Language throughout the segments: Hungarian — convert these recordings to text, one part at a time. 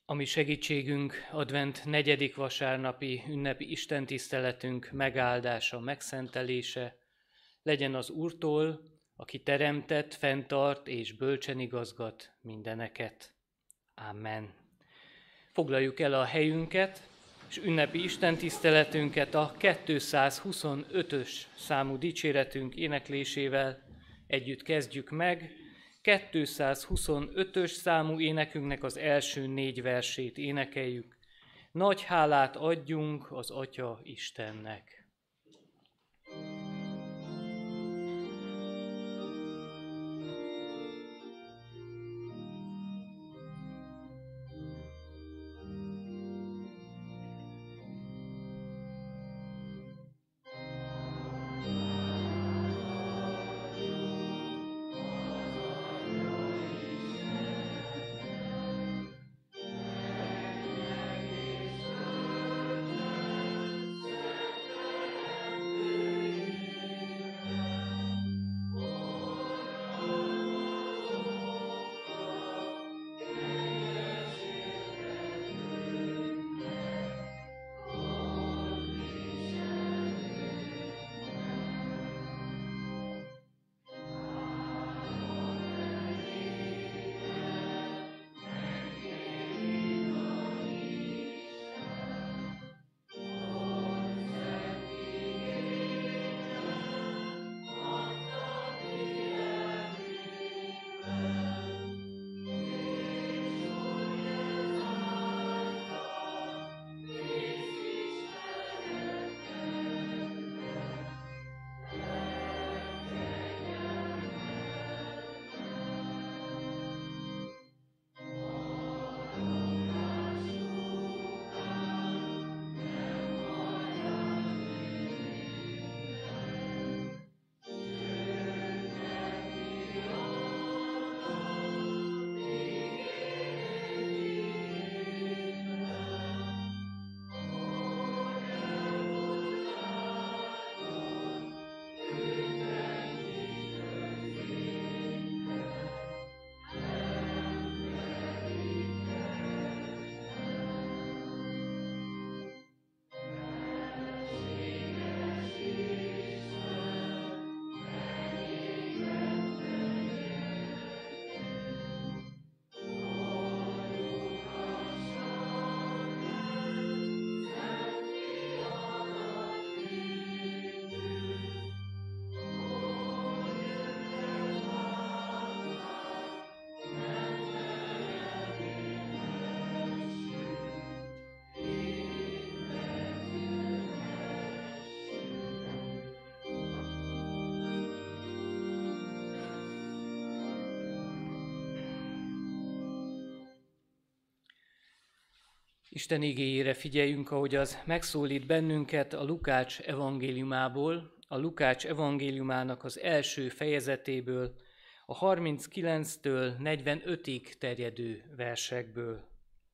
A mi segítségünk advent 4. vasárnapi ünnepi istentiszteletünk megáldása, megszentelése legyen az Úrtól, aki teremtett, fenntart és bölcsen igazgat mindeneket. Amen. Foglaljuk el a helyünket, és ünnepi istentiszteletünket a 225-ös számú dicséretünk éneklésével együtt kezdjük meg. 225-ös számú énekünknek az első 4 versét énekeljük. Nagy hálát adjunk az Atya Istennek. Isten igéjére figyeljünk, ahogy az megszólít bennünket a Lukács evangéliumából, a Lukács evangéliumának az első fejezetéből, a 39-től 45-ig terjedő versekből.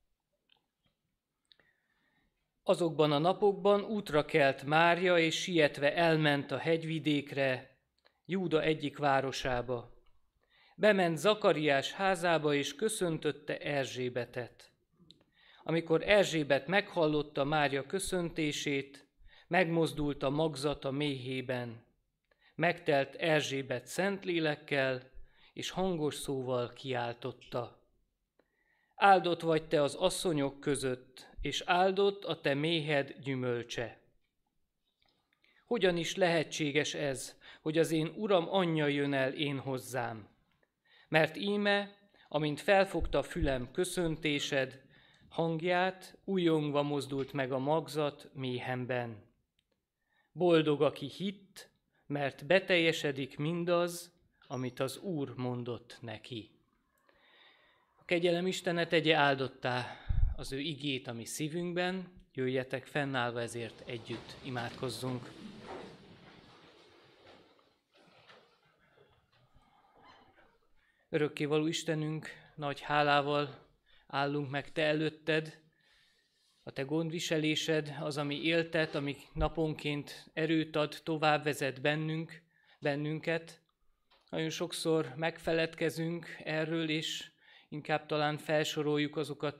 Azokban a napokban útra kelt Mária, és sietve elment a hegyvidékre, Júda egyik városába. Bement Zakariás házába, és köszöntötte Erzsébetet. Amikor Erzsébet meghallotta Mária köszöntését, megmozdult a magzata méhében. Megtelt Erzsébet Szentlélekkel, és hangos szóval kiáltotta: Áldott vagy te az asszonyok között, és áldott a te méhed gyümölcse. Hogyan is lehetséges ez, hogy az én uram anyja jön el én hozzám? Mert íme, amint felfogta fülem köszöntésed, hangját, újongva mozdult meg a magzat méhemben. Boldog, aki hitt, mert beteljesedik mindaz, amit az Úr mondott neki. A kegyelem Istene tegye áldottá az ő igét a mi szívünkben, jöjjetek fennállva ezért együtt imádkozzunk. Örökkévaló Istenünk, nagy hálával állunk meg te előtted, a te gondviselésed, az, ami éltet, ami naponként erőt ad, tovább vezet bennünket. Nagyon sokszor megfeledkezünk erről, és inkább talán felsoroljuk azokat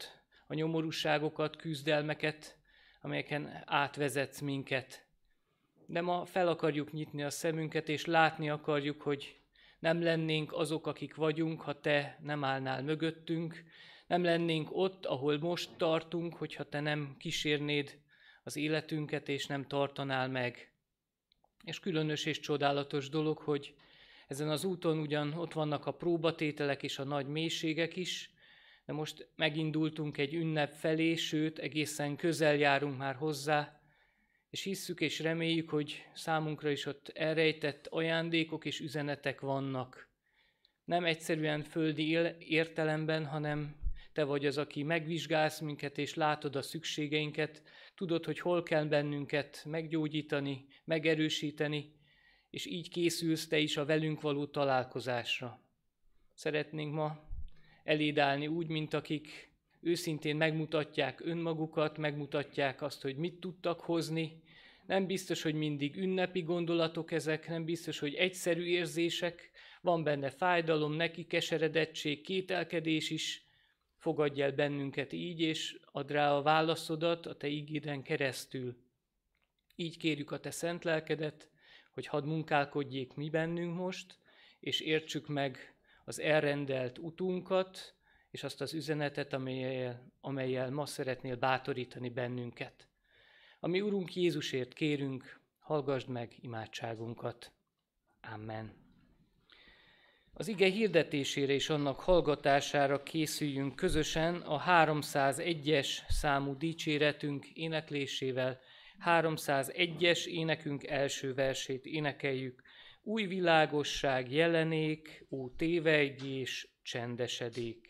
a nyomorúságokat, küzdelmeket, amelyeken átvezetsz minket. De ma fel akarjuk nyitni a szemünket, és látni akarjuk, hogy nem lennénk azok, akik vagyunk, ha te nem állnál mögöttünk, nem lennénk ott, ahol most tartunk, hogyha te nem kísérnéd az életünket, és nem tartanál meg. És különös és csodálatos dolog, hogy ezen az úton ugyan ott vannak a próbatételek és a nagy mélységek is, de most megindultunk egy ünnep felé, sőt, egészen közel járunk már hozzá, és hisszük és reméljük, hogy számunkra is ott elrejtett ajándékok és üzenetek vannak. Nem egyszerűen földi értelemben, hanem te vagy az, aki megvizsgálsz minket és látod a szükségeinket, tudod, hogy hol kell bennünket meggyógyítani, megerősíteni, és így készülsz te is a velünk való találkozásra. Szeretnénk ma eléd állni úgy, mint akik őszintén megmutatják önmagukat, megmutatják azt, hogy mit tudtak hozni. Nem biztos, hogy mindig ünnepi gondolatok ezek, nem biztos, hogy egyszerű érzések, van benne fájdalom, nekikeseredettség, kételkedés is. Fogadj el bennünket így, és add rá a válaszodat a te ígéden keresztül. Így kérjük a te szent lelkedet, hogy hadd munkálkodjék mi bennünk most, és értsük meg az elrendelt utunkat, és azt az üzenetet, amellyel ma szeretnél bátorítani bennünket. Ami Urunk Jézusért kérünk, hallgasd meg imádságunkat. Amen. Az ige hirdetésére és annak hallgatására készüljünk közösen a 301-es számú dicséretünk éneklésével. 301-es énekünk első versét énekeljük. Új világosság jelenék, ó tévejgés, csendesedék.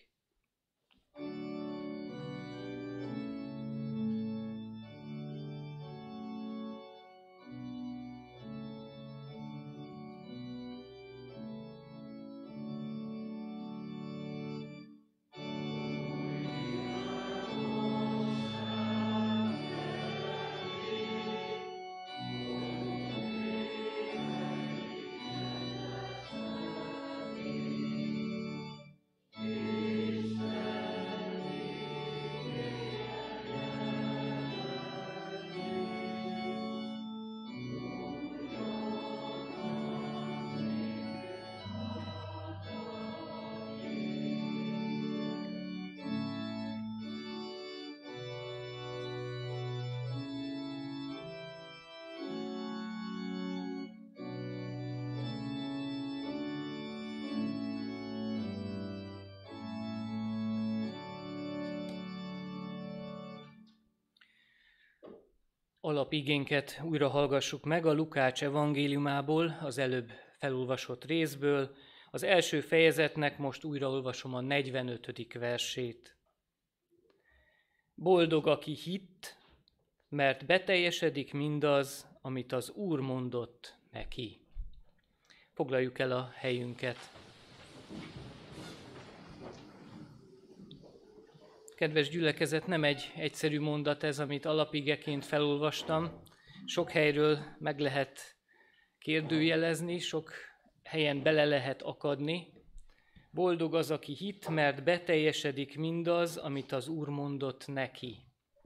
Alapigénket újra hallgassuk meg a Lukács evangéliumából, az előbb felolvasott részből. Az első fejezetnek most újraolvasom a 45. versét. Boldog, aki hitt, mert beteljesedik mindaz, amit az Úr mondott neki. Foglaljuk el a helyünket. Kedves gyülekezet, nem egy egyszerű mondat ez, amit alapigeként felolvastam. Sok helyről meg lehet kérdőjelezni, sok helyen bele lehet akadni. Boldog az, aki hitt, mert beteljesedik mindaz, amit az Úr mondott neki.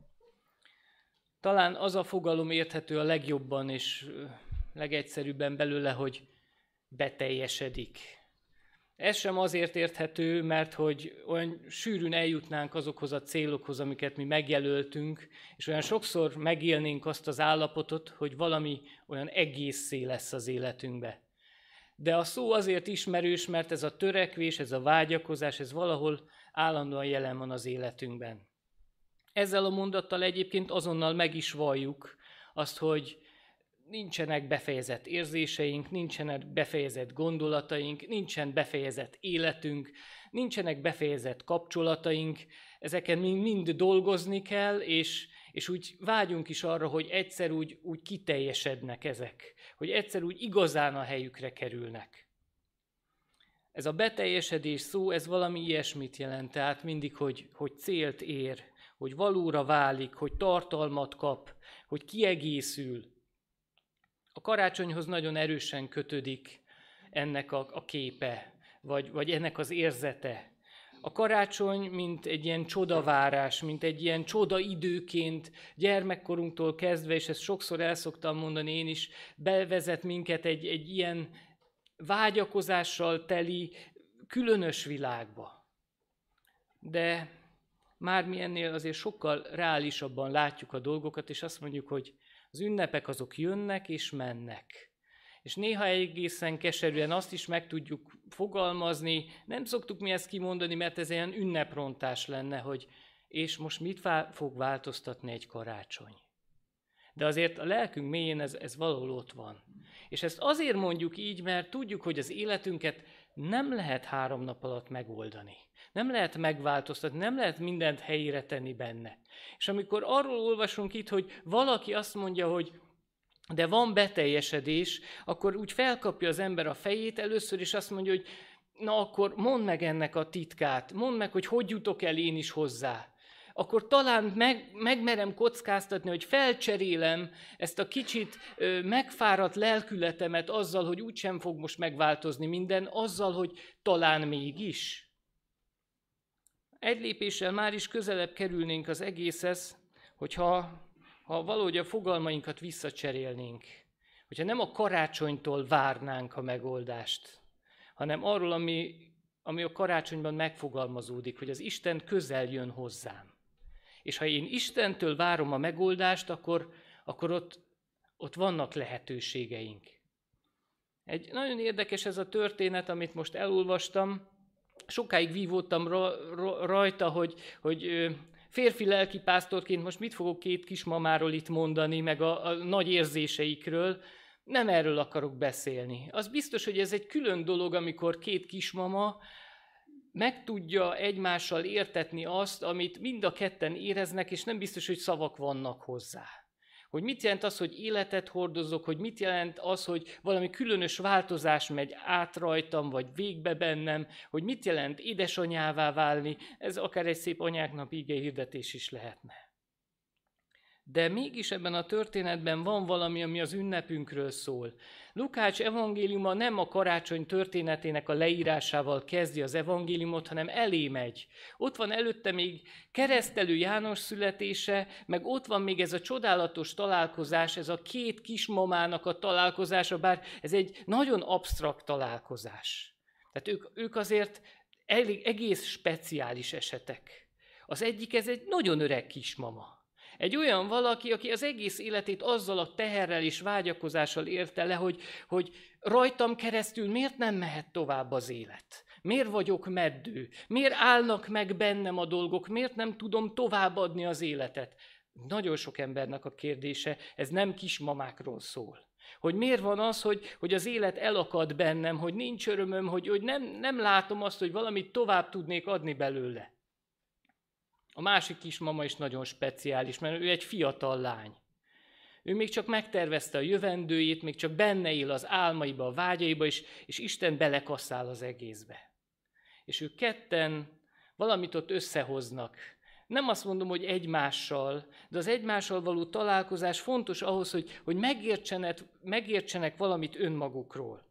Talán az a fogalom érthető a legjobban és legegyszerűbben belőle, hogy beteljesedik. Ez sem azért érthető, mert hogy olyan sűrűn eljutnánk azokhoz a célokhoz, amiket mi megjelöltünk, és olyan sokszor megélnénk azt az állapotot, hogy valami olyan egészé lesz az életünkbe. De a szó azért ismerős, mert ez a törekvés, ez a vágyakozás, ez valahol állandóan jelen van az életünkben. Ezzel a mondattal egyébként azonnal meg is valljuk azt, hogy nincsenek befejezett érzéseink, nincsenek befejezett gondolataink, nincsen befejezett életünk, nincsenek befejezett kapcsolataink, ezeken mind dolgozni kell, és úgy vágyunk is arra, hogy egyszer úgy kiteljesednek ezek, hogy egyszer úgy igazán a helyükre kerülnek. Ez a beteljesedés szó, ez valami ilyesmit jelent, tehát mindig, hogy célt ér, hogy valóra válik, hogy tartalmat kap, hogy kiegészül. A karácsonyhoz nagyon erősen kötődik ennek a képe, vagy ennek az érzete. A karácsony, mint egy ilyen csodavárás, mint egy ilyen csodaidőként gyermekkorunktól kezdve, és ezt sokszor el szoktam mondani én is, bevezet minket egy ilyen vágyakozással teli különös világba. De már mi ennél azért sokkal reálisabban látjuk a dolgokat, és azt mondjuk, hogy az ünnepek azok jönnek és mennek. És néha egészen keserűen azt is meg tudjuk fogalmazni, nem szoktuk mi ezt kimondani, mert ez ilyen ünneprontás lenne, hogy és most mit fog változtatni egy karácsony. De azért a lelkünk mélyén ez valahol ott van. És ezt azért mondjuk így, mert tudjuk, hogy az életünket nem lehet 3 nap alatt megoldani. Nem lehet megváltoztatni, nem lehet mindent helyére tenni benne. És amikor arról olvasunk itt, hogy valaki azt mondja, hogy de van beteljesedés, akkor úgy felkapja az ember a fejét először, és azt mondja, hogy na akkor mondd meg ennek a titkát, mondd meg, hogy jutok el én is hozzá. Akkor talán megmerem kockáztatni, hogy felcserélem ezt a kicsit megfáradt lelkületemet azzal, hogy úgysem fog most megváltozni minden, azzal, hogy talán mégis. Egy lépéssel már is közelebb kerülnénk az egészhez, hogyha valahogy a fogalmainkat visszacserélnénk, hogyha nem a karácsonytól várnánk a megoldást, hanem arról, ami a karácsonyban megfogalmazódik, hogy az Isten közel jön hozzám. És ha én Istentől várom a megoldást, akkor ott vannak lehetőségeink. Egy nagyon érdekes ez a történet, amit most elolvastam. Sokáig vívódtam rajta, hogy férfi lelkipásztorként most mit fogok 2 kismamáról itt mondani, meg a nagy érzéseikről. Nem erről akarok beszélni. Az biztos, hogy ez egy külön dolog, amikor 2 kismama meg tudja egymással értetni azt, amit mind a ketten éreznek, és nem biztos, hogy szavak vannak hozzá. Hogy mit jelent az, hogy életet hordozok, hogy mit jelent az, hogy valami különös változás megy át rajtam, vagy végbe bennem, hogy mit jelent édesanyává válni, ez akár egy szép anyáknap igehirdetés is lehetne. De mégis ebben a történetben van valami, ami az ünnepünkről szól. Lukács evangéliuma nem a karácsony történetének a leírásával kezdi az evangéliumot, hanem elé megy. Ott van előtte még Keresztelő János születése, meg ott van még ez a csodálatos találkozás, ez a 2 kismamának a találkozása, bár ez egy nagyon absztrakt találkozás. Tehát ők azért egész speciális esetek. Az egyik, ez egy nagyon öreg kismama. Egy olyan valaki, aki az egész életét azzal a teherrel és vágyakozással érte le, hogy rajtam keresztül miért nem mehet tovább az élet? Miért vagyok meddő? Miért állnak meg bennem a dolgok? Miért nem tudom továbbadni az életet? Nagyon sok embernek a kérdése, ez nem kismamákról szól. Hogy miért van az, hogy az élet elakad bennem, hogy nincs örömöm, hogy nem látom azt, hogy valamit tovább tudnék adni belőle. A másik kismama is nagyon speciális, mert ő egy fiatal lány. Ő még csak megtervezte a jövendőjét, még csak benne él az álmaiba, a vágyaiba, és Isten belekasszál az egészbe. És ők ketten valamit ott összehoznak. Nem azt mondom, hogy egymással, de az egymással való találkozás fontos ahhoz, hogy megértsenek valamit önmagukról.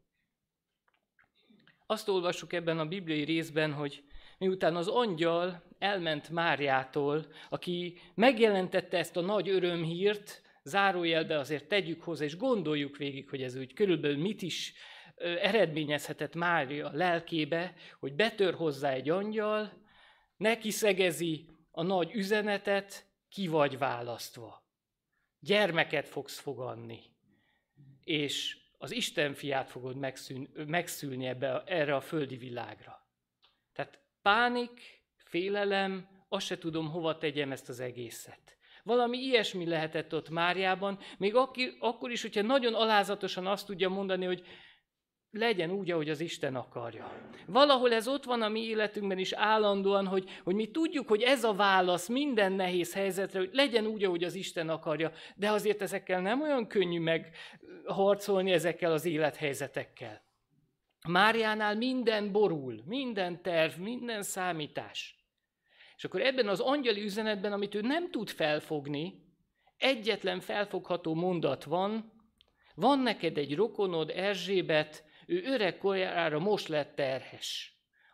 Azt olvassuk ebben a bibliai részben, hogy miután az angyal elment Máriától, aki megjelentette ezt a nagy örömhírt, zárójelbe azért tegyük hozzá, és gondoljuk végig, hogy ez úgy körülbelül mit is eredményezhetett Mária lelkébe, hogy betör hozzá egy angyal, neki szegezi a nagy üzenetet, ki vagy választva. Gyermeket fogsz fogadni, és az Isten fiát fogod megszülni erre a földi világra. Tehát pánik, félelem, azt se tudom, hova tegyem ezt az egészet. Valami ilyesmi lehetett ott Máriában, még akkor is, hogyha nagyon alázatosan azt tudja mondani, hogy legyen úgy, ahogy az Isten akarja. Valahol ez ott van a mi életünkben is állandóan, hogy mi tudjuk, hogy ez a válasz minden nehéz helyzetre, hogy legyen úgy, ahogy az Isten akarja, de azért ezekkel nem olyan könnyű megharcolni ezekkel az élethelyzetekkel. Máriánál minden borul, minden terv, minden számítás. És akkor ebben az angyali üzenetben, amit ő nem tud felfogni, egyetlen felfogható mondat van neked egy rokonod, Erzsébet, ő öreg korára most lett terhes.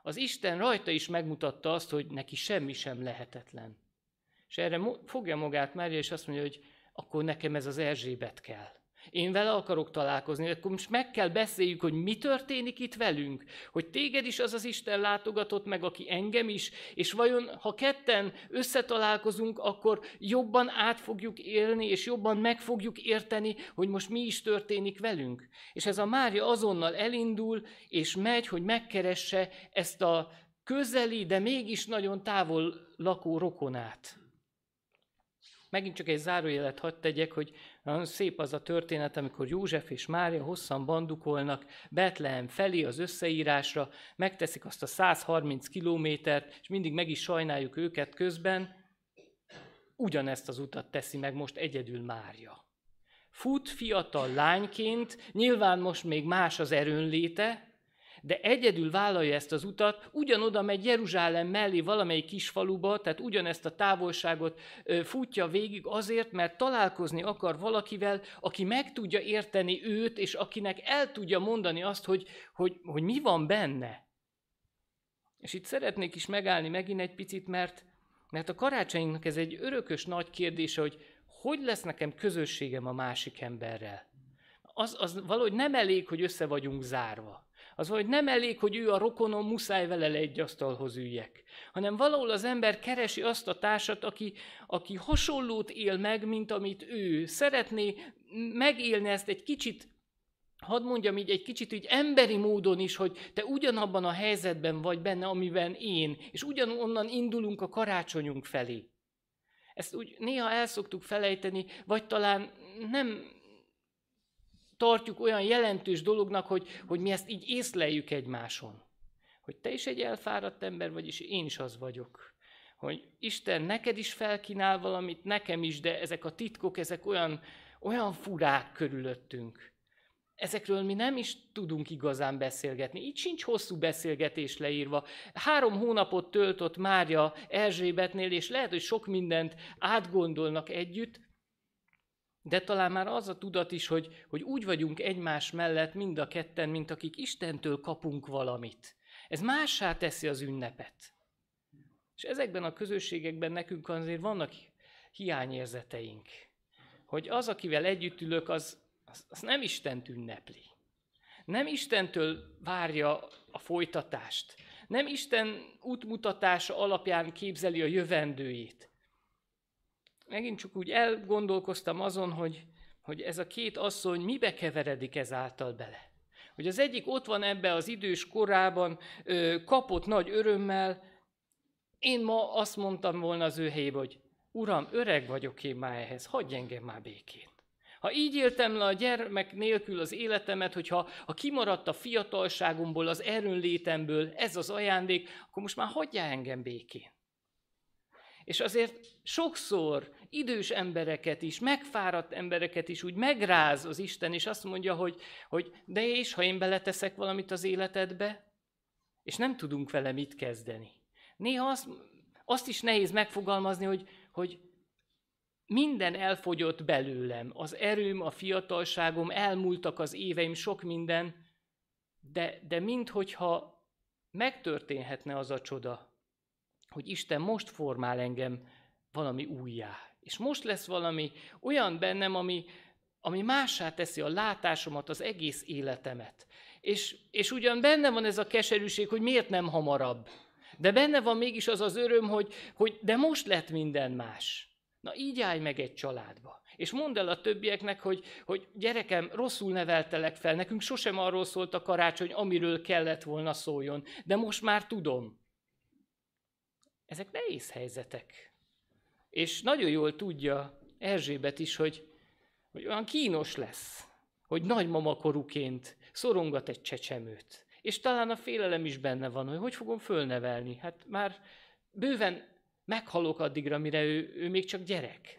az Isten rajta is megmutatta azt, hogy neki semmi sem lehetetlen. És erre fogja magát Mária, és azt mondja, hogy akkor nekem ez az Erzsébet kell. Én vele akarok találkozni, akkor most meg kell beszéljük, hogy mi történik itt velünk, hogy téged is az az Isten látogatott meg, aki engem is, és vajon, ha ketten összetalálkozunk, akkor jobban át fogjuk élni, és jobban meg fogjuk érteni, hogy most mi is történik velünk. És ez a Mária azonnal elindul, és megy, hogy megkeresse ezt a közeli, de mégis nagyon távol lakó rokonát. Megint csak egy zárójelet hadd tegyek, hogy nagyon szép az a történet, amikor József és Mária hosszan bandukolnak Betlehem felé az összeírásra, megteszik azt a 130 kilométert, és mindig meg is sajnáljuk őket közben. Ugyanezt az utat teszi meg most egyedül Mária. Fut fiatal lányként, nyilván most még más az erőnléte, de egyedül vállalja ezt az utat, ugyanoda megy Jeruzsálem mellé valamelyik kisfaluba, tehát ugyanezt a távolságot futja végig azért, mert találkozni akar valakivel, aki meg tudja érteni őt, és akinek el tudja mondani azt, hogy mi van benne. És itt szeretnék is megállni megint egy picit, mert a karácsonyunknak ez egy örökös nagy kérdése, hogy lesz nekem közösségem a másik emberrel. Az valahogy nem elég, hogy össze vagyunk zárva. Az valahogy nem elég, hogy ő a rokonom, muszáj vele egy asztalhoz üljek. Hanem valahol az ember keresi azt a társat, aki hasonlót él meg, mint amit ő. Szeretné megélni ezt egy kicsit, hadd mondjam így, egy kicsit így emberi módon is, hogy te ugyanabban a helyzetben vagy benne, amiben én, és ugyanonnan indulunk a karácsonyunk felé. Ezt úgy néha el szoktuk felejteni, vagy talán nem tartjuk olyan jelentős dolognak, hogy mi ezt így észleljük egymáson. Hogy te is egy elfáradt ember vagy, és én is az vagyok. Hogy Isten neked is felkínál valamit, nekem is, de ezek a titkok, ezek olyan furák körülöttünk. Ezekről mi nem is tudunk igazán beszélgetni. Így sincs hosszú beszélgetés leírva. 3 hónapot töltött Mária Erzsébetnél, és lehet, hogy sok mindent átgondolnak együtt, de talán már az a tudat is, hogy úgy vagyunk egymás mellett mind a ketten, mint akik Istentől kapunk valamit. Ez mássá teszi az ünnepet. És ezekben a közösségekben nekünk azért vannak hiányérzeteink. Hogy az, akivel együtt ülök, az nem Istent ünnepli. Nem Istentől várja a folytatást. Nem Isten útmutatása alapján képzeli a jövendőjét. Megint csak úgy elgondolkoztam azon, hogy ez a két asszony mibe keveredik ezáltal bele. Hogy az egyik ott van ebbe az idős korában, kapott nagy örömmel. Én ma azt mondtam volna az ő helyébe, hogy Uram, öreg vagyok én már ehhez, hagyj engem már békén. Ha így éltem le a gyermek nélkül az életemet, hogyha kimaradt a fiatalságomból, az erőnlétemből ez az ajándék, akkor most már hagyjál engem békén. És azért sokszor idős embereket is, megfáradt embereket is úgy megráz az Isten, és azt mondja, hogy de és ha én beleteszek valamit az életedbe, és nem tudunk vele mit kezdeni. Néha azt is nehéz megfogalmazni, hogy minden elfogyott belőlem, az erőm, a fiatalságom, elmúltak az éveim, sok minden, de minthogyha megtörténhetne az a csoda, hogy Isten most formál engem valami újjá. És most lesz valami olyan bennem, ami mássá teszi a látásomat, az egész életemet. És ugyan benne van ez a keserűség, hogy miért nem hamarabb. De benne van mégis az az öröm, hogy de most lett minden más. Na így állj meg egy családba. És mondd el a többieknek, hogy gyerekem, rosszul neveltelek fel, nekünk sosem arról szólt a karácsony, amiről kellett volna szóljon, de most már tudom. Ezek nehéz helyzetek. És nagyon jól tudja Erzsébet is, hogy olyan kínos lesz, hogy nagymama koruként szorongat egy csecsemőt. És talán a félelem is benne van, hogy fogom fölnevelni. Hát már bőven meghalok addigra, mire ő még csak gyerek.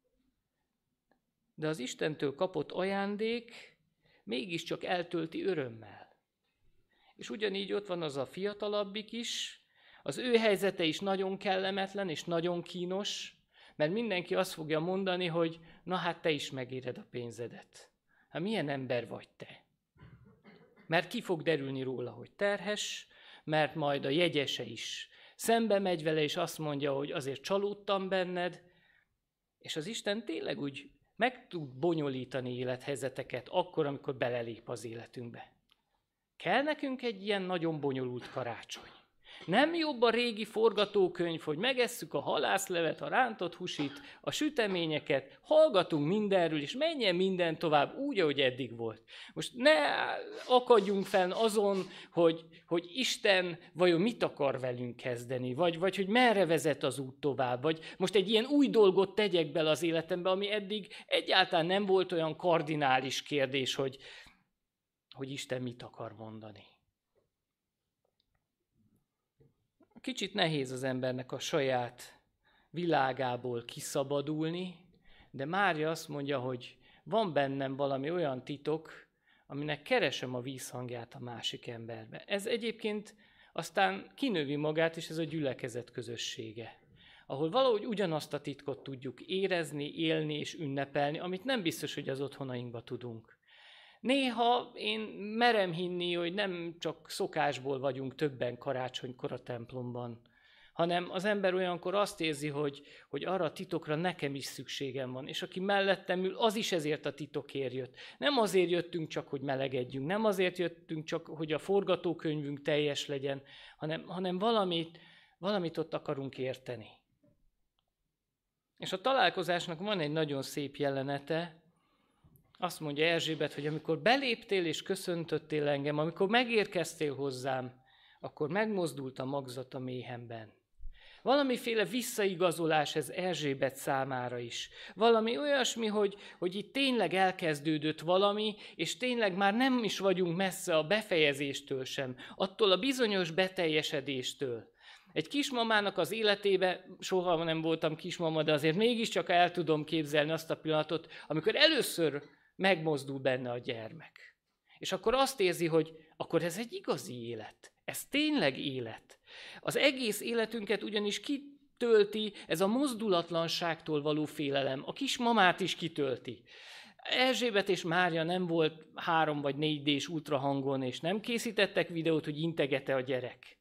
De az Istentől kapott ajándék mégiscsak eltölti örömmel. És ugyanígy ott van az a fiatalabbik is, az ő helyzete is nagyon kellemetlen és nagyon kínos, mert mindenki azt fogja mondani, hogy na hát te is megéred a pénzedet. Hát milyen ember vagy te? Mert ki fog derülni róla, hogy terhes, mert majd a jegyese is szembe megy vele, és azt mondja, hogy azért csalódtam benned, és az Isten tényleg úgy meg tud bonyolítani élethelyzeteket akkor, amikor belelép az életünkbe. Kell nekünk egy ilyen nagyon bonyolult karácsony. Nem jobb a régi forgatókönyv, hogy megesszük a halászlevet, a rántott húsit, a süteményeket, hallgatunk mindenről, és menjen minden tovább úgy, ahogy eddig volt. Most ne akadjunk fenn azon, hogy Isten vajon mit akar velünk kezdeni, vagy hogy merre vezet az út tovább, vagy most egy ilyen új dolgot tegyek bele az életembe, ami eddig egyáltalán nem volt olyan kardinális kérdés, hogy Isten mit akar mondani. Kicsit nehéz az embernek a saját világából kiszabadulni, de Mária azt mondja, hogy van bennem valami olyan titok, aminek keresem a vízhangját a másik emberbe. Ez egyébként aztán kinövi magát, és ez a gyülekezet közössége, ahol valahogy ugyanazt a titkot tudjuk érezni, élni és ünnepelni, amit nem biztos, hogy az otthonainkba tudunk. Néha én merem hinni, hogy nem csak szokásból vagyunk többen karácsonykor a templomban, hanem az ember olyankor azt érzi, hogy arra a titokra nekem is szükségem van, és aki mellettem ül, az is ezért a titokért jött. Nem azért jöttünk csak, hogy melegedjünk, nem azért jöttünk csak, hogy a forgatókönyvünk teljes legyen, hanem valamit ott akarunk érteni. És a találkozásnak van egy nagyon szép jelenete. Azt mondja Erzsébet, hogy amikor beléptél és köszöntöttél engem, amikor megérkeztél hozzám, akkor megmozdult a magzat a méhemben. Valamiféle visszaigazolás ez Erzsébet számára is. Valami olyasmi, hogy itt tényleg elkezdődött valami, és tényleg már nem is vagyunk messze a befejezéstől sem, attól a bizonyos beteljesedéstől. Egy kismamának az életében, soha nem voltam kismama, de azért mégiscsak el tudom képzelni azt a pillanatot, amikor először megmozdul benne a gyermek. És akkor azt érzi, hogy akkor ez egy igazi élet. Ez tényleg élet. Az egész életünket ugyanis kitölti ez a mozdulatlanságtól való félelem. A kismamát is kitölti. Erzsébet és Mária nem volt 3 vagy 4D-s ultrahangon, és nem készítettek videót, hogy integet-e a gyerek.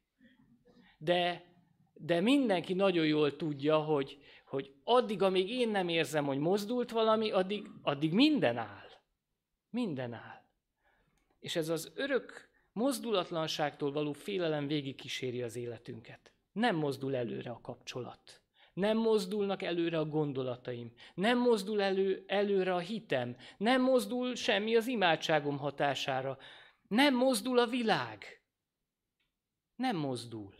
De mindenki nagyon jól tudja, hogy addig, amíg én nem érzem, hogy mozdult valami, addig minden áll. Minden áll. És ez az örök mozdulatlanságtól való félelem végigkíséri az életünket. Nem mozdul előre a kapcsolat. Nem mozdulnak előre a gondolataim. Nem mozdul előre a hitem. Nem mozdul semmi az imádságom hatására. Nem mozdul a világ. Nem mozdul.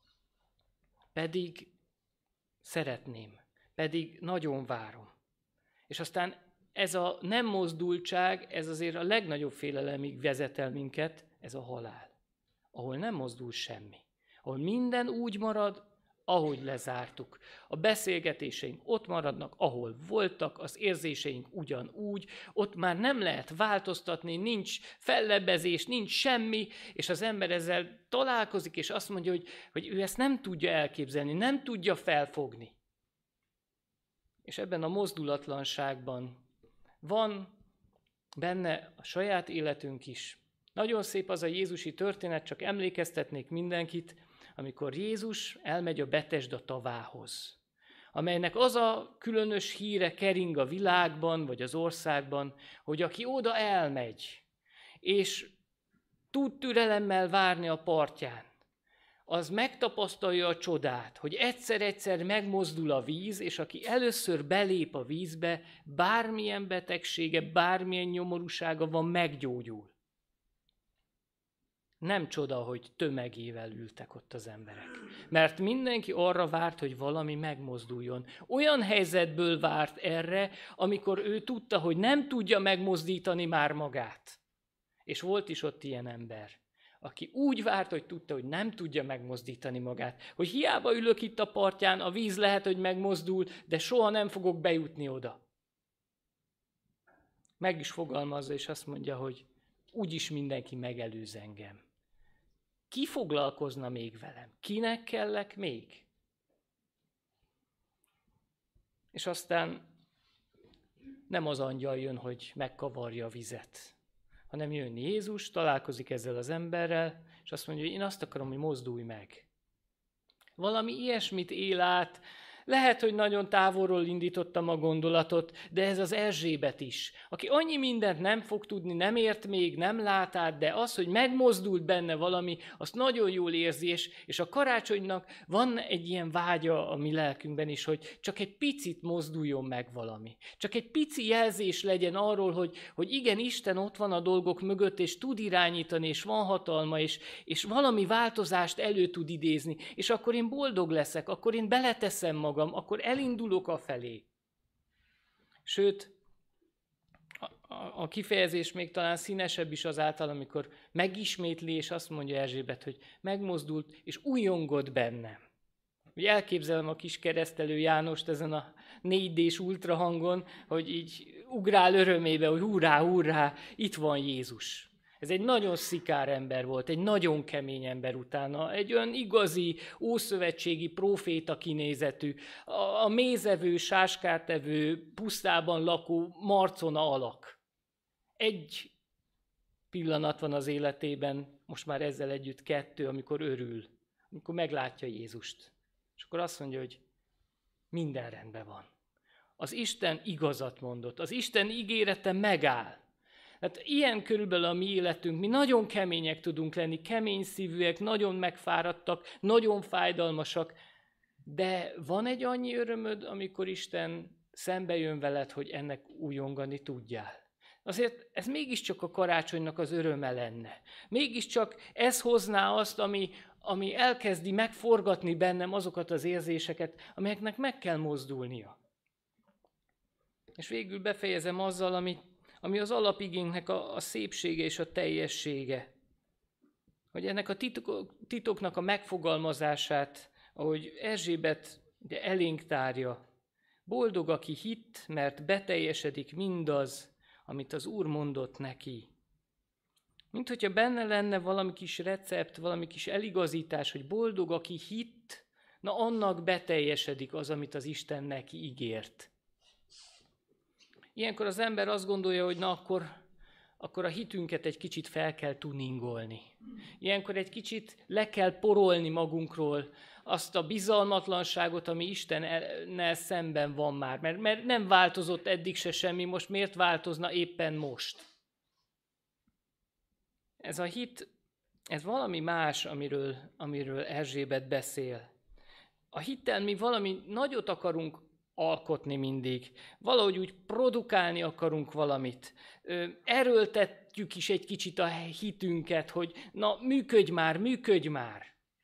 Pedig szeretném. Pedig nagyon várom. És aztán ez a nem mozdultság, ez azért a legnagyobb félelemig vezet el minket, ez a halál. Ahol nem mozdul semmi. Ahol minden úgy marad, ahogy lezártuk. A beszélgetéseink ott maradnak, ahol voltak, az érzéseink ugyanúgy, ott már nem lehet változtatni, nincs fellebbezés, nincs semmi, és az ember ezzel találkozik, és azt mondja, hogy ő ezt nem tudja elképzelni, nem tudja felfogni. És ebben a mozdulatlanságban van benne a saját életünk is. Nagyon szép az a jézusi történet, csak emlékeztetnék mindenkit, amikor Jézus elmegy a Betesda tavához, amelynek az a különös híre kering a világban, vagy az országban, hogy aki oda elmegy, és tud türelemmel várni a partján, az megtapasztalja a csodát, hogy egyszer-egyszer megmozdul a víz, és aki először belép a vízbe, bármilyen betegsége, bármilyen nyomorúsága van, meggyógyul. Nem csoda, hogy tömegével ültek ott az emberek. Mert mindenki arra várt, hogy valami megmozduljon. Olyan helyzetből várt erre, amikor ő tudta, hogy nem tudja megmozdítani már magát. És volt is ott ilyen ember, aki úgy várt, hogy tudta, hogy nem tudja megmozdítani magát. Hogy hiába ülök itt a partján, a víz lehet, hogy megmozdul, de soha nem fogok bejutni oda. Meg is fogalmazza, és azt mondja, hogy úgyis mindenki megelőz engem. Ki foglalkozna még velem? Kinek kellek még? És aztán nem az angyal jön, hogy megkavarja a vizet, hanem jön Jézus, találkozik ezzel az emberrel, és azt mondja, hogy én azt akarom, hogy mozdulj meg. Valami ilyesmit él át. Lehet, hogy nagyon távolról indítottam a gondolatot, de ez az Erzsébet is, aki annyi mindent nem fog tudni, nem ért még, nem lát át, de az, hogy megmozdult benne valami, azt nagyon jól érzi, és a karácsonynak van egy ilyen vágya a mi lelkünkben is, hogy csak egy picit mozduljon meg valami. Csak egy pici jelzés legyen arról, hogy igen, Isten ott van a dolgok mögött, és tud irányítani, és van hatalma, és valami változást elő tud idézni, és akkor én boldog leszek, akkor én beleteszem magam, akkor elindulok afelé. Sőt, a kifejezés még talán színesebb is azáltal, amikor megismétli, és azt mondja Erzsébet, hogy megmozdult, és újongott bennem. Ugye elképzelem a kis keresztelő Jánost ezen a 4D-s ultrahangon, hogy így ugrál örömébe, hogy hurrá, hurrá, itt van Jézus. Ez egy nagyon szikár ember volt, egy nagyon kemény ember utána, egy olyan igazi, ószövetségi proféta kinézetű, a mézevő, sáskátevő, pusztában lakó marcona alak. Egy pillanat van az életében, most már ezzel együtt 2, amikor örül, amikor meglátja Jézust. És akkor azt mondja, hogy minden rendben van. Az Isten igazat mondott, az Isten ígérete megáll. Hát ilyen körülbelül a mi életünk, mi nagyon kemények tudunk lenni, kemény szívűek, nagyon megfáradtak, nagyon fájdalmasak, de van egy annyi örömöd, amikor Isten szembe jön veled, hogy ennek újongani tudjál. Azért ez mégiscsak a karácsonynak az öröme lenne. Mégiscsak ez hozná azt, ami elkezdi megforgatni bennem azokat az érzéseket, amelyeknek meg kell mozdulnia. És végül befejezem azzal, ami az alapigénknek a szépsége és a teljessége. Hogy ennek a titoknak a megfogalmazását, ahogy Erzsébet elénk tárja. Boldog, aki hitt, mert beteljesedik mindaz, amit az Úr mondott neki. Mint hogyha benne lenne valami kis recept, valami kis eligazítás, hogy boldog, aki hitt, na annak beteljesedik az, amit az Isten neki ígért. Ilyenkor az ember azt gondolja, hogy na akkor a hitünket egy kicsit fel kell tuningolni. Ilyenkor egy kicsit le kell porolni magunkról azt a bizalmatlanságot, ami Istennel szemben van már. Mert nem változott eddig se semmi, most miért változna éppen most? Ez a hit, ez valami más, amiről Erzsébet beszél. A hittel mi valami nagyot akarunk alkotni mindig. Valahogy úgy produkálni akarunk valamit. Erőltetjük is egy kicsit a hitünket, hogy na működj már.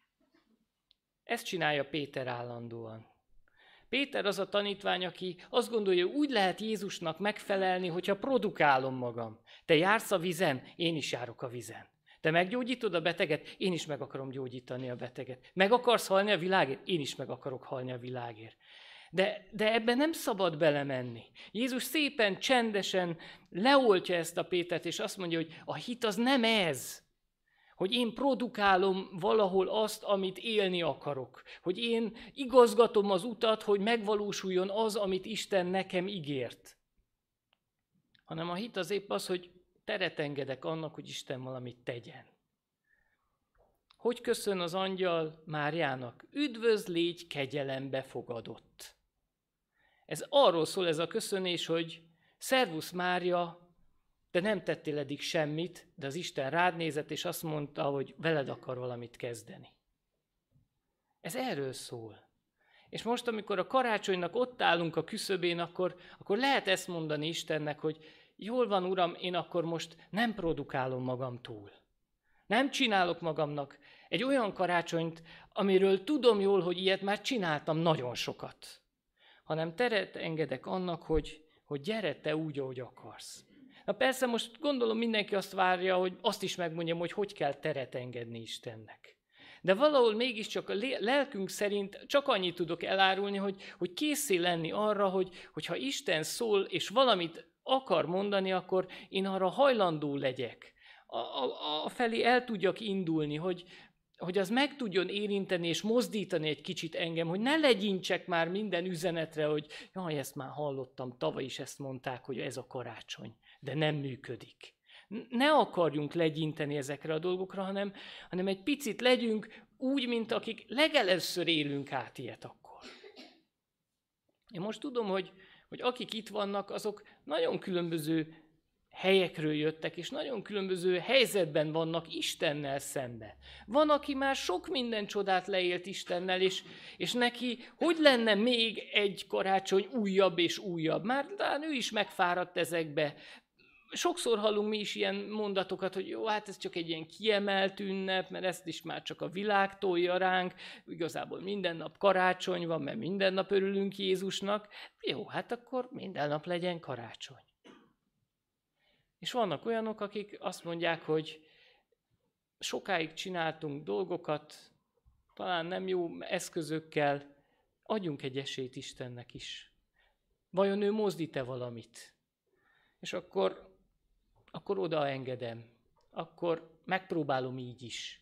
Ezt csinálja Péter állandóan. Péter az a tanítvány, aki azt gondolja, hogy úgy lehet Jézusnak megfelelni, hogyha produkálom magam. Te jársz a vízen, én is járok a vízen. Te meggyógyítod a beteget, én is meg akarom gyógyítani a beteget. Meg akarsz halni a világért? Én is meg akarok halni a világért. De ebben nem szabad belemenni. Jézus szépen, csendesen leoltja ezt a Pétert, és azt mondja, hogy a hit az nem ez. Hogy én produkálom valahol azt, amit élni akarok. Hogy én igazgatom az utat, hogy megvalósuljon az, amit Isten nekem ígért. Hanem a hit az épp az, hogy teret engedek annak, hogy Isten valamit tegyen. Hogy köszön az angyal Máriának? Üdvözl, légy kegyelembe fogadott. Ez arról szól ez a köszönés, hogy szervusz Mária, te nem tettél eddig semmit, de az Isten rád nézett, és azt mondta, hogy veled akar valamit kezdeni. Ez erről szól. És most, amikor a karácsonynak ott állunk a küszöbén, akkor lehet ezt mondani Istennek, hogy jól van, Uram, én akkor most nem produkálom magam túl. Nem csinálok magamnak egy olyan karácsonyt, amiről tudom jól, hogy ilyet már csináltam nagyon sokat. Hanem teret engedek annak, hogy gyere te úgy, ahogy akarsz. Na persze most gondolom mindenki azt várja, hogy azt is megmondjam, hogy kell teret engedni Istennek. De valahol mégiscsak a lelkünk szerint csak annyit tudok elárulni, hogy készé lenni arra, hogy ha Isten szól és valamit akar mondani, akkor én arra hajlandó legyek. A felé el tudjak indulni, hogy az meg tudjon érinteni és mozdítani egy kicsit engem, hogy ne legyintsek már minden üzenetre, hogy jaj, ezt már hallottam, tavaly is ezt mondták, hogy ez a karácsony, de nem működik. ne akarjunk legyinteni ezekre a dolgokra, hanem egy picit legyünk úgy, mint akik legelőször élünk át ilyet akkor. Én most tudom, hogy akik itt vannak, azok nagyon különböző helyekről jöttek, és nagyon különböző helyzetben vannak Istennel szembe. Van, aki már sok minden csodát leélt Istennel, és neki hogy lenne még egy karácsony újabb és újabb? Már talán ő is megfáradt ezekbe. Sokszor hallunk mi is ilyen mondatokat, hogy jó, hát ez csak egy ilyen kiemelt ünnep, mert ezt is már csak a világ tolja ránk, igazából minden nap karácsony van, mert minden nap örülünk Jézusnak. Jó, hát akkor minden nap legyen karácsony. És vannak olyanok, akik azt mondják, hogy sokáig csináltunk dolgokat, talán nem jó eszközökkel, adjunk egy esélyt Istennek is. Vajon ő mozdít-e valamit? És akkor odaengedem, akkor megpróbálom így is.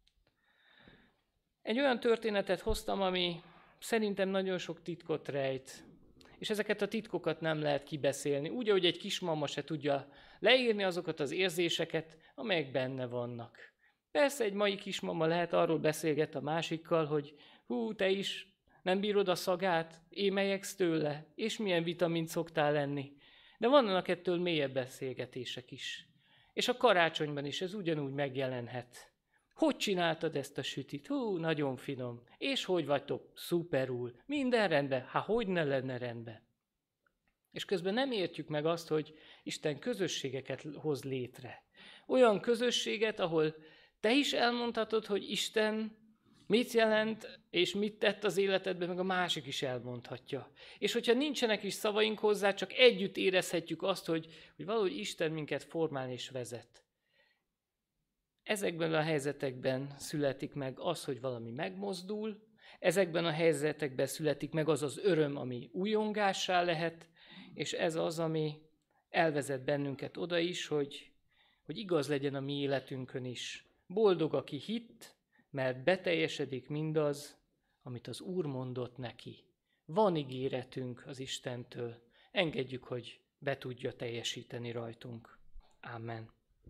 Egy olyan történetet hoztam, ami szerintem nagyon sok titkot rejt, és ezeket a titkokat nem lehet kibeszélni, úgy, ahogy egy kismama se tudja leírni azokat az érzéseket, amelyek benne vannak. Persze egy mai kismama lehet arról beszélget a másikkal, hogy hú, te is nem bírod a szagát, émelyegsz tőle, és milyen vitamint szoktál lenni. De vannak ettől mélyebb beszélgetések is. És a karácsonyban is ez ugyanúgy megjelenhet. Hogy csináltad ezt a sütit? Hú, nagyon finom. És hogy vagytok? Szuperul. Minden rendben? Hát hogy ne lenne rendben? És közben nem értjük meg azt, hogy Isten közösségeket hoz létre. Olyan közösséget, ahol te is elmondhatod, hogy Isten mit jelent, és mit tett az életedben, meg a másik is elmondhatja. És hogyha nincsenek is szavaink hozzá, csak együtt érezhetjük azt, hogy valahogy Isten minket formál és vezet. Ezekben a helyzetekben születik meg az, hogy valami megmozdul, ezekben a helyzetekben születik meg az az öröm, ami újongássá lehet, és ez az, ami elvezet bennünket oda is, hogy igaz legyen a mi életünkön is. Boldog, aki hitt, mert beteljesedik mindaz, amit az Úr mondott neki. Van ígéretünk az Istentől, engedjük, hogy be tudja teljesíteni rajtunk. Amen.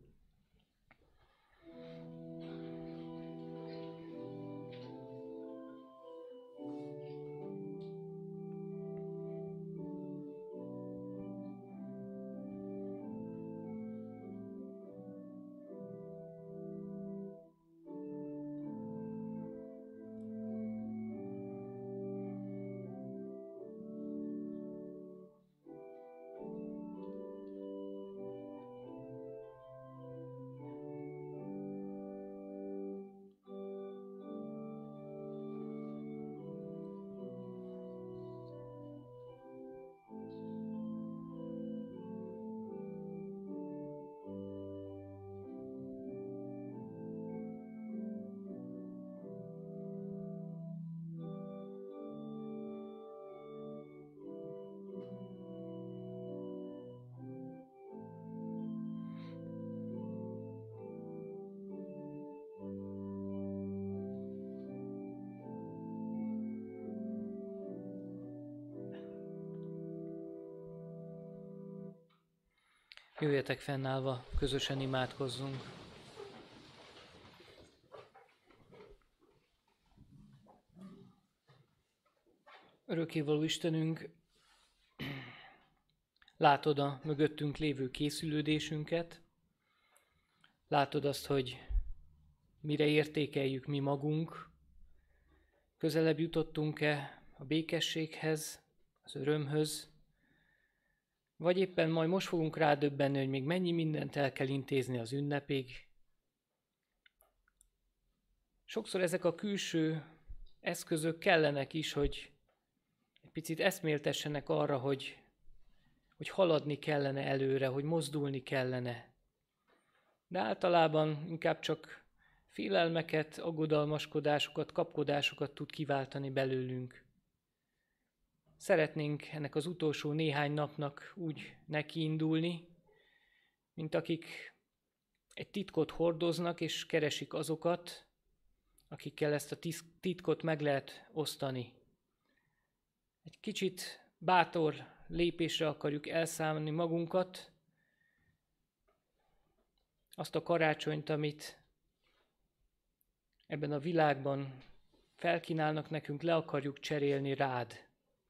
Jöjjetek fennállva, közösen imádkozzunk. Örökkévaló Istenünk, látod a mögöttünk lévő készülődésünket, látod azt, hogy mire értékeljük mi magunk, közelebb jutottunk-e a békességhez, az örömhöz, vagy éppen majd most fogunk rádöbbenni, hogy még mennyi mindent el kell intézni az ünnepig. Sokszor ezek a külső eszközök kellenek is, hogy egy picit eszméltessenek arra, hogy haladni kellene előre, hogy mozdulni kellene. De általában inkább csak félelmeket, aggodalmaskodásokat, kapkodásokat tud kiváltani belőlünk. Szeretnénk ennek az utolsó néhány napnak úgy nekiindulni, mint akik egy titkot hordoznak és keresik azokat, akikkel ezt a titkot meg lehet osztani. Egy kicsit bátor lépésre akarjuk elszállni magunkat, azt a karácsonyt, amit ebben a világban felkínálnak nekünk, le akarjuk cserélni rád.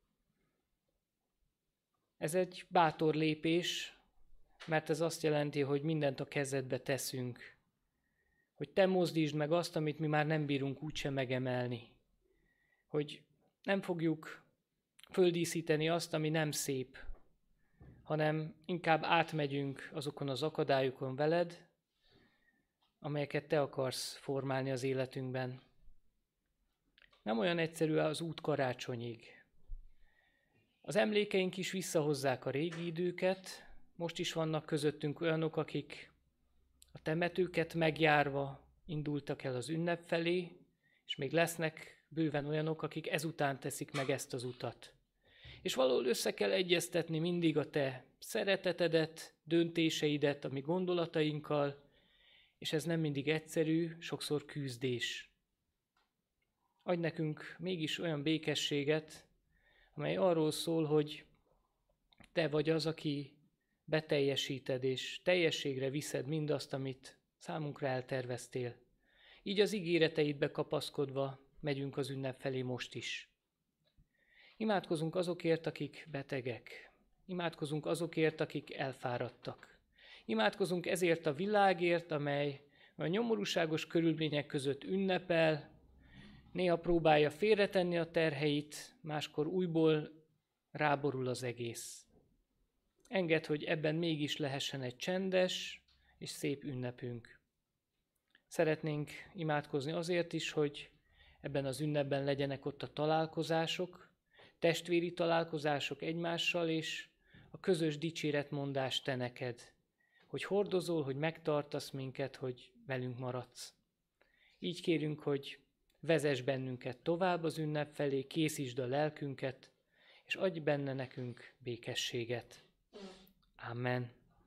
Ez egy bátor lépés, mert ez azt jelenti, hogy mindent a kezedbe teszünk. Hogy te mozdítsd meg azt, amit mi már nem bírunk úgyse megemelni. Hogy nem fogjuk földíszíteni azt, ami nem szép, hanem inkább átmegyünk azokon az akadályokon veled, amelyeket te akarsz formálni az életünkben. Nem olyan egyszerű az út karácsonyig. Az emlékeink is visszahozzák a régi időket, most is vannak közöttünk olyanok, akik a temetőket megjárva indultak el az ünnep felé, és még lesznek bőven olyanok, akik ezután teszik meg ezt az utat. És valahol össze kell egyeztetni mindig a te szeretetedet, döntéseidet a mi gondolatainkkal, és ez nem mindig egyszerű, sokszor küzdés. Adj nekünk mégis olyan békességet, amely arról szól, hogy te vagy az, aki beteljesíted és teljességre viszed mindazt, amit számunkra elterveztél. Így az ígéreteidbe kapaszkodva megyünk az ünnep felé most is. Imádkozunk azokért, akik betegek. Imádkozunk azokért, akik elfáradtak. Imádkozunk ezért a világért, amely a nyomorúságos körülmények között ünnepel, néha próbálja félretenni a terheit, máskor újból ráborul az egész. Engedd, hogy ebben mégis lehessen egy csendes és szép ünnepünk. Szeretnénk imádkozni azért is, hogy ebben az ünnepben legyenek ott a találkozások, testvéri találkozások egymással, és a közös dicséretmondás te neked, hogy hordozol, hogy megtartasz minket, hogy velünk maradsz. Így kérünk, hogy vezess bennünket tovább az ünnep felé, készítsd a lelkünket, és adj benne nekünk békességet. Amen.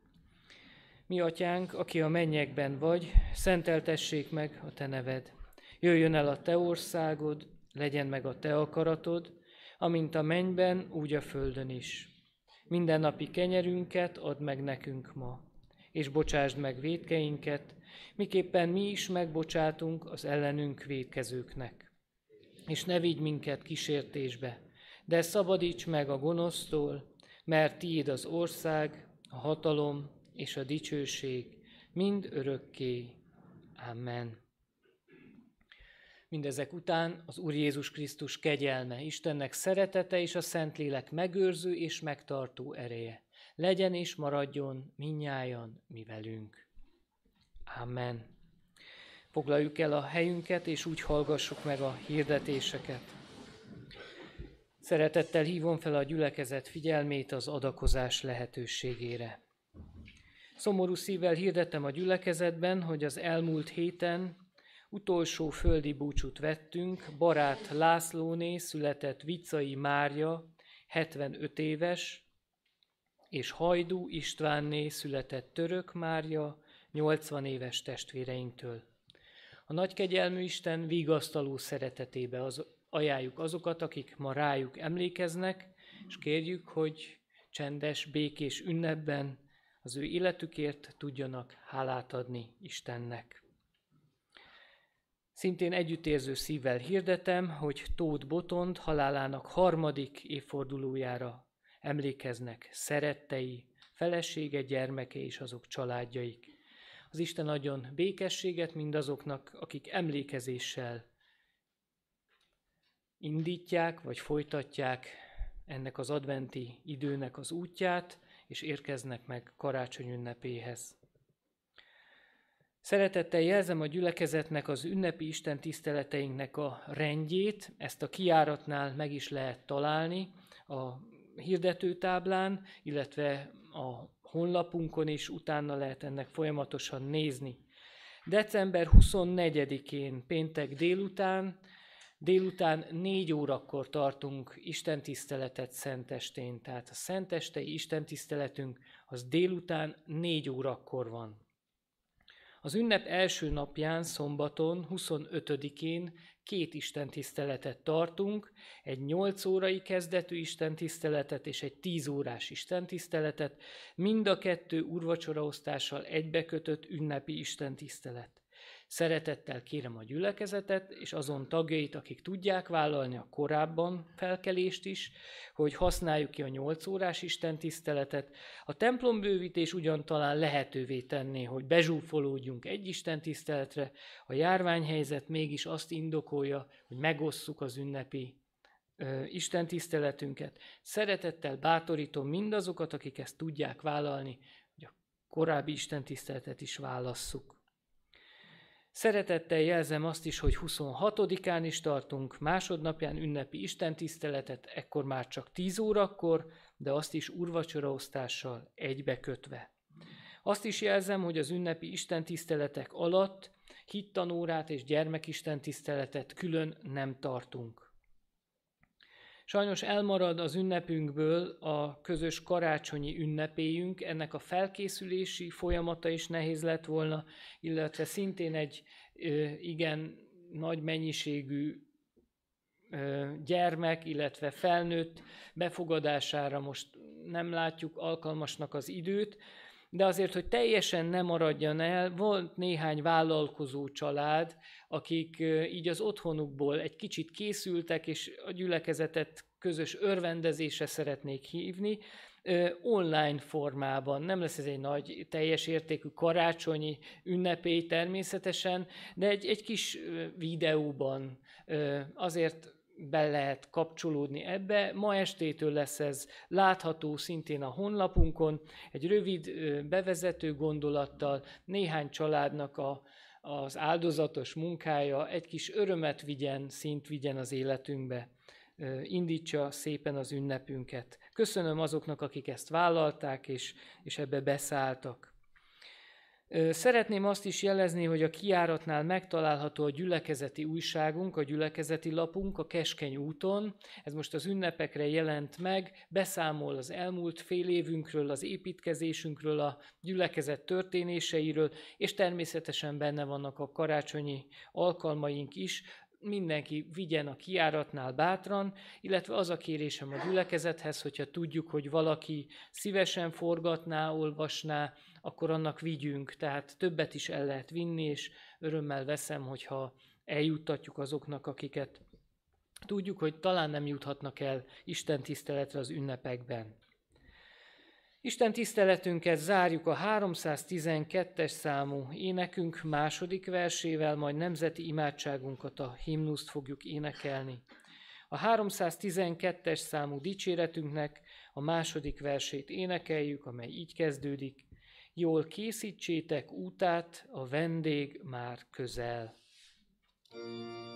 Mi atyánk, aki a mennyekben vagy, szenteltessék meg a te neved. Jöjjön el a te országod, legyen meg a te akaratod, amint a mennyben, úgy a földön is. Mindennapi kenyerünket add meg nekünk ma, és bocsásd meg vétkeinket, miképpen mi is megbocsátunk az ellenünk vétkezőknek. És ne vigy minket kísértésbe, de szabadíts meg a gonosztól, mert tiéd az ország, a hatalom és a dicsőség mind örökké. Amen. Mindezek után az Úr Jézus Krisztus kegyelme, Istennek szeretete és a Szentlélek megőrző és megtartó ereje legyen és maradjon mindnyájan mi velünk. Amen. Foglaljuk el a helyünket, és úgy hallgassuk meg a hirdetéseket. Szeretettel hívom fel a gyülekezet figyelmét az adakozás lehetőségére. Szomorú szívvel hirdetem a gyülekezetben, hogy az elmúlt héten utolsó földi búcsút vettünk. Barát Lászlóné született Vicai Mária, 75 éves, és Hajdú Istvánné született Török Mária, 80 éves testvéreinktől. A nagykegyelmű Isten vigasztaló szeretetébe ajánljuk azokat, akik ma rájuk emlékeznek, és kérjük, hogy csendes, békés ünnepben az ő életükért tudjanak hálát adni Istennek. Szintén együttérző szívvel hirdetem, hogy Tóth Botond halálának 3. évfordulójára emlékeznek szerettei, felesége, gyermeke és azok családjaik. Az Isten adjon békességet mindazoknak, akik emlékezéssel indítják vagy folytatják ennek az adventi időnek az útját, és érkeznek meg karácsony ünnepéhez. Szeretettel jelzem a gyülekezetnek az ünnepi Isten tiszteleteinknek a rendjét, ezt a kijáratnál meg is lehet találni a hirdetőtáblán, illetve a honlapunkon is utána lehet ennek folyamatosan nézni. December 24-én péntek délután 4 órakor tartunk istentiszteletet Szentestén, tehát a szentestei istentiszteletünk az délután 4 órakor van. Az ünnep első napján, szombaton, 25-én 2 istentiszteletet tartunk, egy 8 órai kezdetű istentiszteletet és egy 10 órás istentiszteletet, mind a 2 úrvacsoraosztással egybekötött ünnepi istentisztelet. Szeretettel kérem a gyülekezetet és azon tagjait, akik tudják vállalni a korábban felkelést is, hogy használjuk ki a 8 órás istentiszteletet. A templombővítés ugyan talán lehetővé tenné, hogy bezsúfolódjunk egy istentiszteletre, a járványhelyzet mégis azt indokolja, hogy megosszuk az ünnepi istentiszteletünket. Szeretettel bátorítom mindazokat, akik ezt tudják vállalni, hogy a korábbi istentiszteletet is válasszuk. Szeretettel jelzem azt is, hogy 26-án is tartunk másodnapján ünnepi istentiszteletet, ekkor már csak 10 órakor, de azt is úrvacsoraosztással egybekötve. Azt is jelzem, hogy az ünnepi istentiszteletek alatt hittanórát és gyermekistentiszteletet külön nem tartunk. Sajnos elmarad az ünnepünkből a közös karácsonyi ünnepélyünk, ennek a felkészülési folyamata is nehéz lett volna, illetve szintén egy igen nagy mennyiségű gyermek, illetve felnőtt befogadására most nem látjuk alkalmasnak az időt, de azért, hogy teljesen ne maradjon el, volt néhány vállalkozó család, akik így az otthonukból egy kicsit készültek, és a gyülekezetet közös örvendezésre szeretnék hívni, online formában. Nem lesz ez egy nagy, teljes értékű karácsonyi ünnepély természetesen, de egy kis videóban azért be lehet kapcsolódni ebbe. Ma estétől lesz ez látható szintén a honlapunkon, egy rövid bevezető gondolattal, néhány családnak az áldozatos munkája egy kis örömet vigyen, szint vigyen az életünkbe, indítsa szépen az ünnepünket. Köszönöm azoknak, akik ezt vállalták és ebbe beszálltak. Szeretném azt is jelezni, hogy a kijáratnál megtalálható a gyülekezeti újságunk, a gyülekezeti lapunk a Keskeny úton. Ez most az ünnepekre jelent meg, beszámol az elmúlt fél évünkről, az építkezésünkről, a gyülekezet történéseiről, és természetesen benne vannak a karácsonyi alkalmaink is. Mindenki vigyen a kijáratnál bátran, illetve az a kérésem a gyülekezethez, hogyha tudjuk, hogy valaki szívesen forgatná, olvasná, akkor annak vigyünk, tehát többet is el lehet vinni, és örömmel veszem, hogyha eljuttatjuk azoknak, akiket tudjuk, hogy talán nem juthatnak el Isten tiszteletre az ünnepekben. Isten tiszteletünket zárjuk a 312-es számú énekünk második versével, majd nemzeti imádságunkat, a himnuszt fogjuk énekelni. A 312-es számú dicséretünknek a második versét énekeljük, amely így kezdődik: jól készítsétek útát, a vendég már közel.